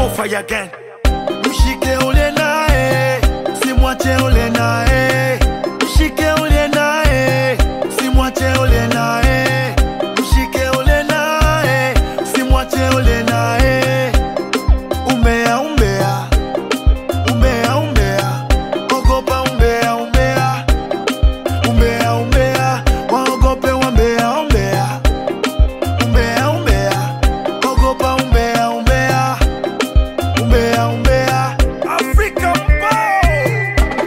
fire again. Mshike ule nae, simwache ule nae. Mshike ule nae, simwache ule nae. Mshike ule nae, simwache ule nae. Umbea umbea, umbea umbea, ogopa umbea umbea. Umbea umbea, waogope wambea umbea. Umbea umbea, ogopa umbea umbea. Umbea umbea, Africa boy.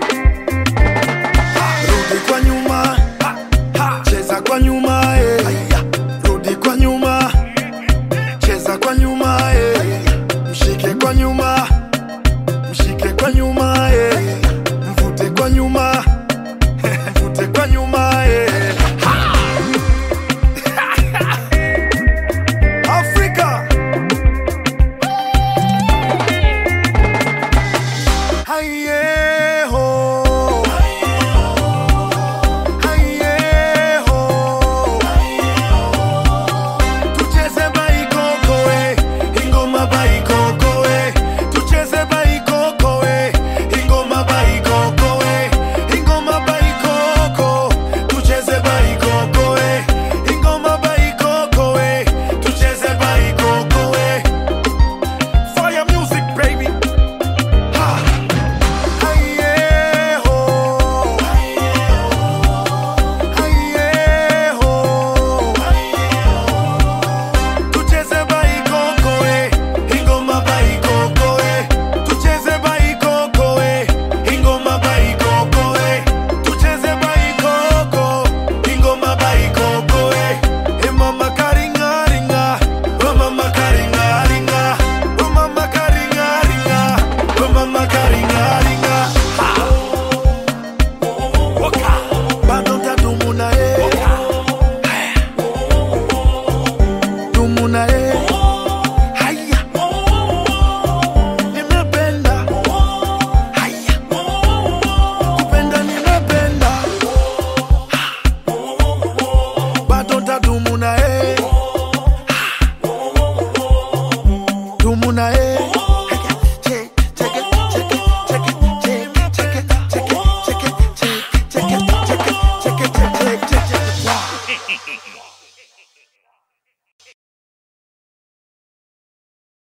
Rudi kwa nyuma, cheza kwa nyuma rudi kwa nyuma, cheza kwa nyuma Mshike kwa nyuma.